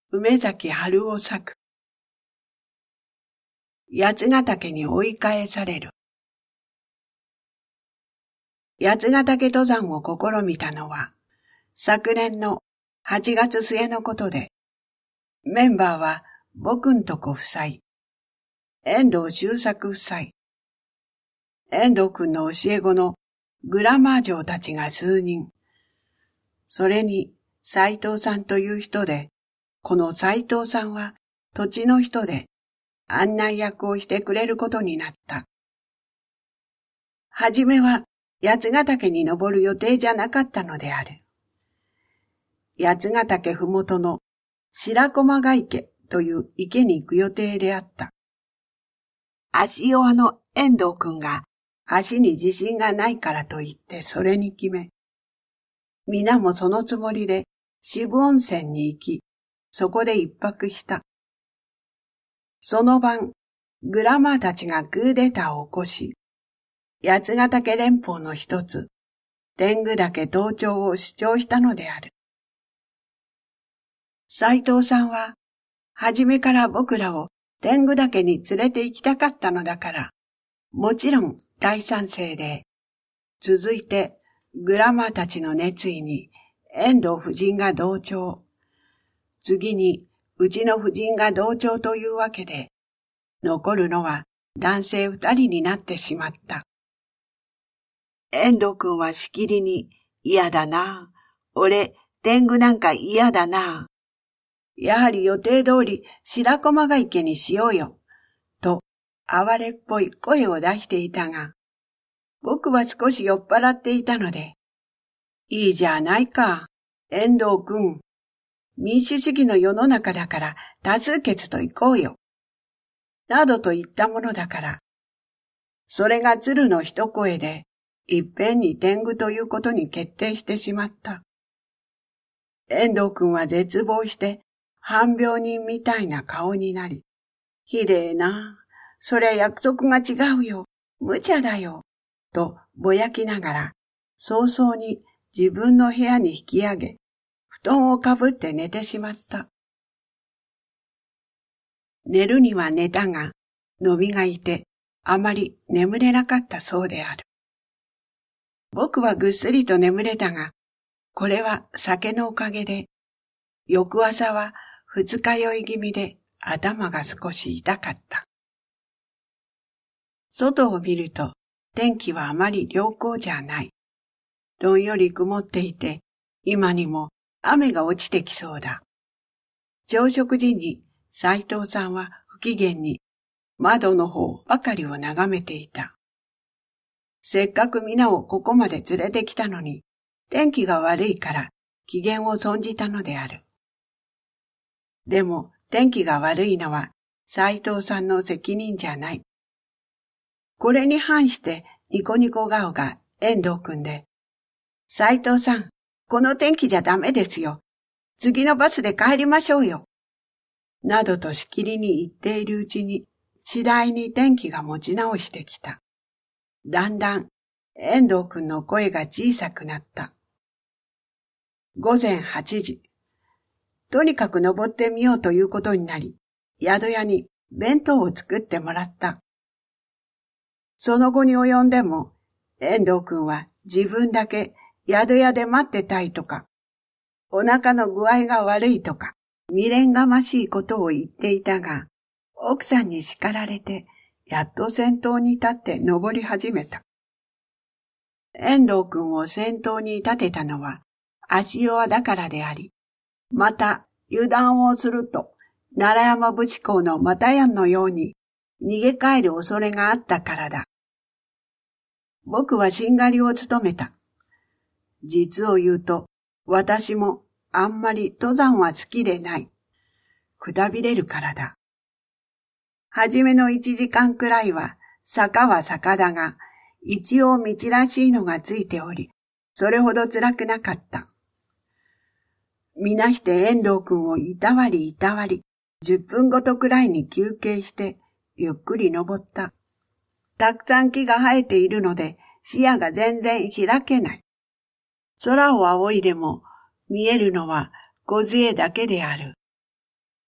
梅崎春夫作。八ヶ岳に追い返される。八ヶ岳登山を試みたのは、昨年の8月末のことで、メンバーは僕んとこ夫妻、遠藤周作夫妻、遠藤くんの教え子のグラマー嬢たちが数人、それに斉藤さんという人で、この斉藤さんは土地の人で案内役をしてくれることになった。はじめは八ヶ岳に登る予定じゃなかったのである。八ヶ岳ふもとの白駒ヶ池という池に行く予定であった。足弱の遠藤くんが足に自信がないからと言ってそれに決め、皆もそのつもりで渋温泉に行き、そこで一泊した。その晩、グラマーたちがクーデターを起こし、八ヶ岳連峰の一つ、天狗岳登頂を主張したのである。斉藤さんは、はじめから僕らを天狗岳に連れて行きたかったのだから、もちろん大賛成で、続いてグラマーたちの熱意に遠藤夫人が同調。次にうちの夫人が同調というわけで、残るのは男性2人になってしまった。遠藤くんはしきりに、嫌だな。俺、天狗なんか嫌だな。やはり予定通り白駒ヶ池にしようよ。と、哀れっぽい声を出していたが、僕は少し酔っ払っていたので、いいじゃないか、遠藤くん。民主主義の世の中だから多数決と行こうよ。などと言ったものだから。それが鶴の一声で、いっぺんに天狗ということに決定してしまった。遠藤くんは絶望して、半病人みたいな顔になり、ひでえな、そりゃ約束が違うよ、無茶だよ、とぼやきながら、早々に自分の部屋に引き上げ、布団をかぶって寝てしまった。寝るには寝たが、のびがいて、あまり眠れなかったそうである。僕はぐっすりと眠れたが、これは酒のおかげで、翌朝は二日酔い気味で頭が少し痛かった。外を見ると天気はあまり良好じゃない。どんより曇っていて、今にも雨が落ちてきそうだ。朝食時に斉藤さんは不機嫌に窓の方ばかりを眺めていた。せっかく皆をここまで連れてきたのに、天気が悪いから機嫌を損じたのである。でも天気が悪いのは斉藤さんの責任じゃない。これに反してニコニコ顔が遠藤くんで、斉藤さん、この天気じゃダメですよ。次のバスで帰りましょうよ。などとしきりに言っているうちに、次第に天気が持ち直してきた。だんだん遠藤くんの声が小さくなった。午前8時。とにかく登ってみようということになり、宿屋に弁当を作ってもらった。その後に及んでも、遠藤くんは自分だけ宿屋で待ってたいとか、お腹の具合が悪いとか、未練がましいことを言っていたが、奥さんに叱られて、やっと先頭に立って登り始めた。遠藤くんを先頭に立てたのは、足弱だからであり、また油断をすると、奈良山淵港の又やんのように逃げ帰る恐れがあったからだ。僕はしんがりを務めた。実を言うと、私もあんまり登山は好きでない。くたびれるからだ。はじめの1時間くらいは坂は坂だが、一応道らしいのがついており、それほど辛くなかった。みなして遠藤くんをいたわり、10分ごとくらいに休憩して、ゆっくり登った。たくさん木が生えているので、視野が全然開けない。空を仰いでも見えるのは梢だけである。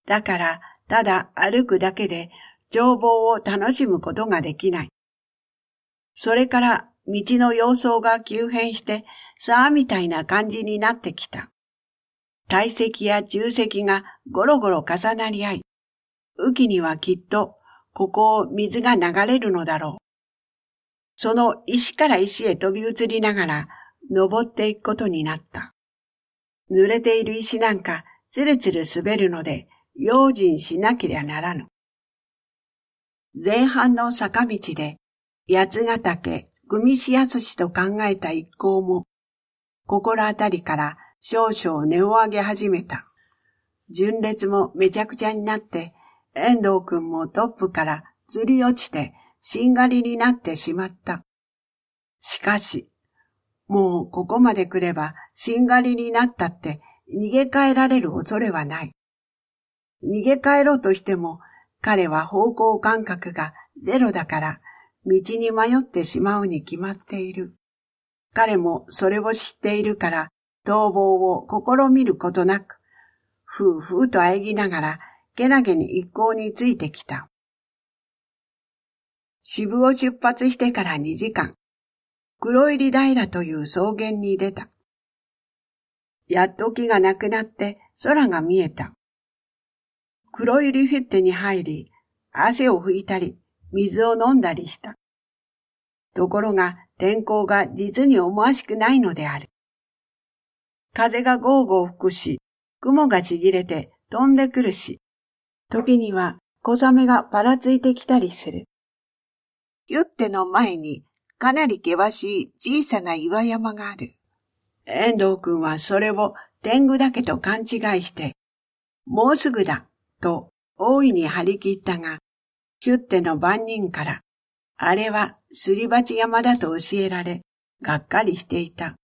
だから、ただ歩くだけで眺望を楽しむことができない。それから道の様相が急変して沢みたいな感じになってきた。堆積や重積がゴロゴロ重なり合い、雨季にはきっとここを水が流れるのだろう。その石から石へ飛び移りながら登っていくことになった。濡れている石なんかつるつる滑るので用心しなけりゃならぬ。前半の坂道で八ヶ岳、組しやすしと考えた一行も心当たりから少々音を上げ始めた。順列もめちゃくちゃになって遠藤くんもトップからずり落ちてしんがりになってしまった。しかし、もうここまで来ればしんがりになったって逃げ帰られる恐れはない。逃げ帰ろうとしても彼は方向感覚がゼロだから道に迷ってしまうに決まっている。彼もそれを知っているから逃亡を試みることなく、ふうふうと喘ぎながらけなげに一行についてきた。渋を出発してから2時間、黒入平という草原に出た。やっと木がなくなって空が見えた。黒入フィッテに入り、汗を拭いたり、水を飲んだりした。ところが天候が実に思わしくないのである。風がゴーゴー吹くし、雲がちぎれて飛んでくるし、時には小雨がぱらついてきたりする。ヒュッテの前にかなり険しい小さな岩山がある。遠藤くんはそれを天狗だけと勘違いして、もうすぐだと大いに張り切ったが、ヒュッテの番人から、あれはすり鉢山だと教えられ、がっかりしていた。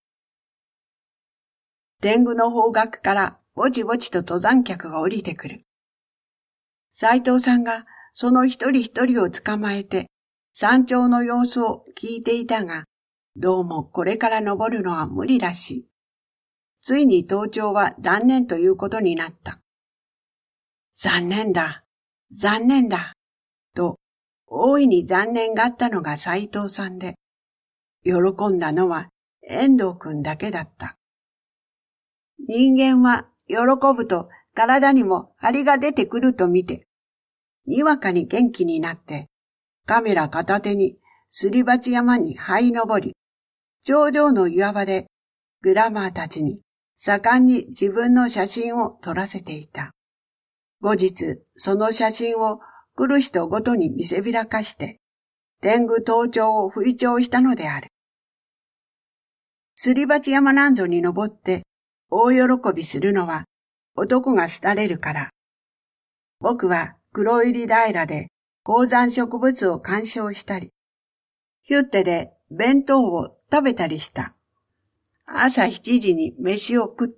天狗の方角からぼちぼちと登山客が降りてくる。斉藤さんがその一人一人を捕まえて山頂の様子を聞いていたが、どうもこれから登るのは無理らしい。ついに登頂は断念ということになった。残念だ、残念だ、と大いに残念があったのが斉藤さんで、喜んだのは遠藤くんだけだった。人間は喜ぶと体にも張りが出てくると見て、にわかに元気になって、カメラ片手にすり鉢山に這い登り、頂上の岩場でグラマーたちに盛んに自分の写真を撮らせていた。後日、その写真を来る人ごとに見せびらかして、天狗登頂を吹聴したのである。すり鉢山なんぞに登って大喜びするのは男が廃れるから。僕は黒入平で高山植物を鑑賞したり、ヒュッテで弁当を食べたりした。朝7時に飯を食って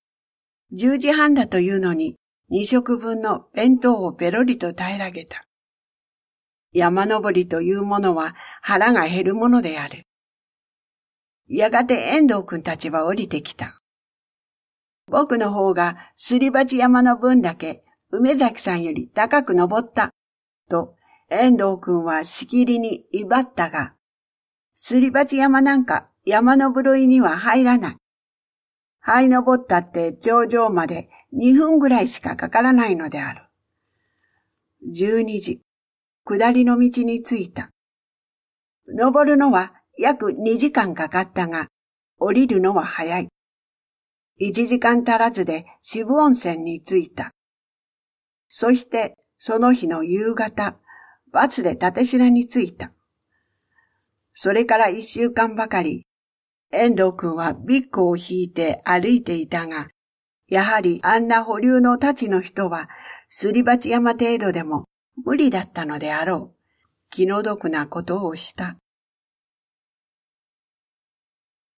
、10時半だというのに2食分の弁当をペロリと平らげた。山登りというものは腹が減るものである。やがて遠藤くんたちは降りてきた。僕の方がすり鉢山の分だけ梅崎さんより高く登った、と遠藤くんはしきりに威張ったが、すり鉢山なんか山の部類には入らない。這い登ったって頂上まで2分ぐらいしかかからないのである。12時、下りの道に着いた。登るのは約2時間かかったが、降りるのは早い。1時間足らずで渋温泉に着いた。そしてその日の夕方、バスで立科に着いた。それから1週間ばかり、遠藤くんはビッグを引いて歩いていたが、やはりあんな保留の太刀の人は、すり鉢山程度でも無理だったのであろう。気の毒なことをした。